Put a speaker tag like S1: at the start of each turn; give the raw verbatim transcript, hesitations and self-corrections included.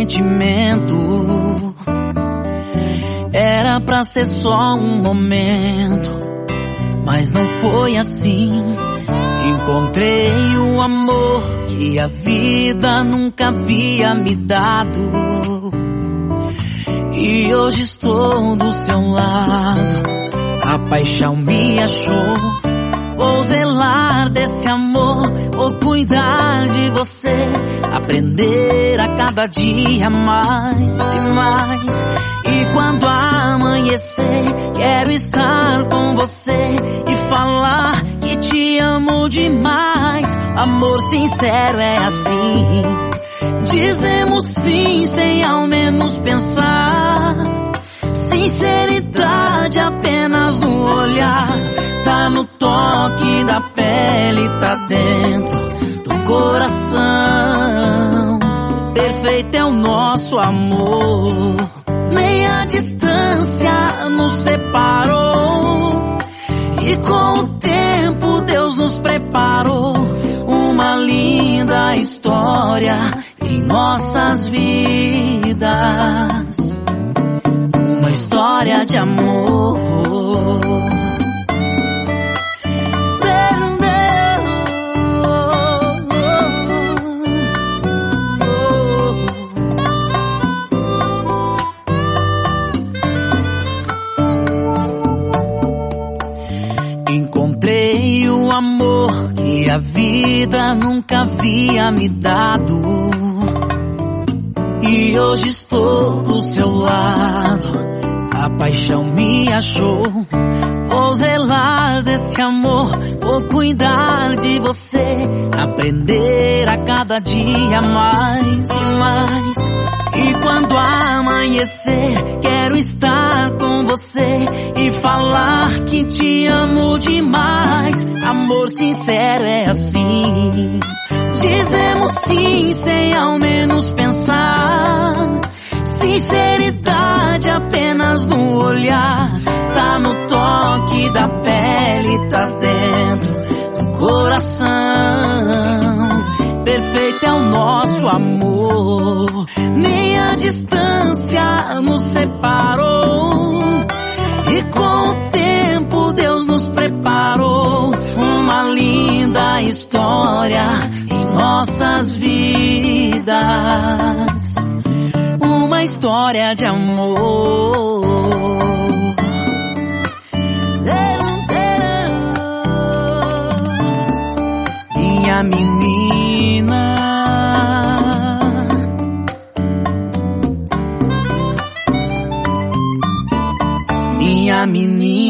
S1: sentimento. Era pra ser só um momento, mas não foi assim. Encontrei o amor que a vida nunca havia me dado, e hoje estou do seu lado. A paixão me achou. Vou zelar desse amor, vou cuidar de você, aprender a cada dia mais e mais. E quando amanhecer, quero estar com você e falar que te amo demais. Amor sincero é assim, dizemos sim sem ao menos pensar. Sinceridade apenas no olhar, tá no toque da pele, tá dentro do coração. Perfeito é o nosso amor, nem a distância nos separou, e com o tempo Deus nos preparou uma linda história em nossas vidas, uma história de amor. Encontrei o amor que a vida nunca havia me dado, e hoje estou do seu lado. A paixão me achou. Vou zelar desse amor, vou cuidar de você, aprender a cada dia mais e mais. E quando amanhecer, quero estar com você e falar que te amo demais. Amor sincero é assim, dizemos sim sem ao menos pensar. Sinceridade apenas no olhar, tá no toque da pele, tá dentro do coração. Perfeito é o nosso amor, nem a distância nos separou, e com o tempo Deus nos preparou uma linda história em nossas vidas, uma história de amor. Minha menina, minha menina.